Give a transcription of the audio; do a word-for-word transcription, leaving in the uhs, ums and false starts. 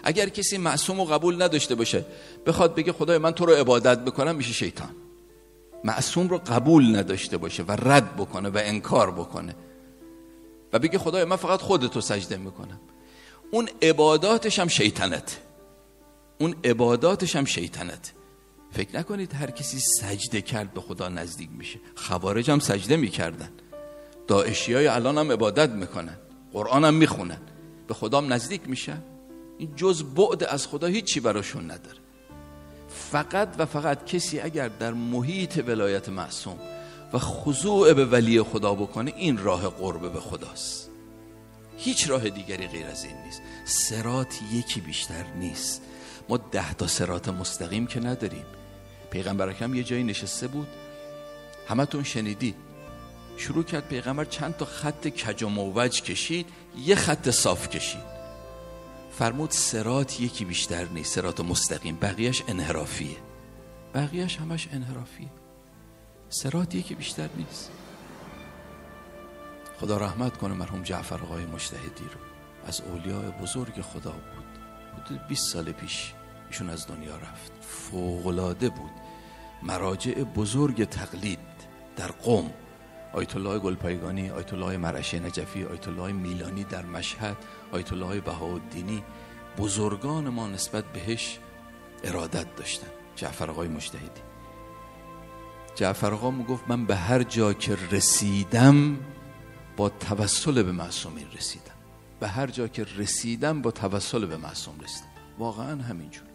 اگر کسی معصوم رو قبول نداشته باشه بخواد بگه خدای من تو رو عبادت بکنم، میشه شیطان. معصوم رو قبول نداشته باشه و رد بکنه و انکار بکنه و بگه خدای من فقط خودتو سجده میکنم، اون عباداتش هم شیطنت، اون عباداتش هم شیطنت. فکر نکنید هر کسی سجده کرد به خدا نزدیک میشه. خوارج هم سجده میکردن، داعشی های الان هم عبادت میکنن، قرآن هم میخونن، به خدا هم نزدیک میشن. این جز بعد از خدا هیچی براشون نداره. فقط و فقط کسی اگر در محیط ولایت معصوم و خضوع به ولی خدا بکنه، این راه قرب به خداست. هیچ راه دیگری غیر از این نیست. صراط یکی بیشتر نیست. ما ده تا صراط مستقیم که نداریم. پیغمبر اکرم یه جایی نشسته بود، همتون شنیدید، شروع کرد پیغمبر چند تا خط کج و موج کشید، یه خط صاف کشید، فرمود صراط یکی بیشتر نیست، صراط مستقیم، بقیهش انحرافیه، بقیهش همش انحرافیه، صراط یکی بیشتر نیست. خدا رحمت کنه مرحوم جعفر آقای مجتهدی رو، از اولیاء بزرگ خدا بود، حدود بیست سال پیش ایشون از دنیا رفت. فوق‌العاده بود. مراجع بزرگ تقلید در قم، آیت الله گلپایگانی، آیت الله مرعشی نجفی، آیت الله میلانی در مشهد، آیت الله بهاءالدینی، بزرگان ما نسبت بهش ارادت داشتن. جعفر آقای مجتهدی، جعفر آقا میگفت من به هر جا که رسیدم با توسل به معصومین رسیدم، به هر جا که رسیدم با توسل به معصوم رسیدم. واقعا همینجور.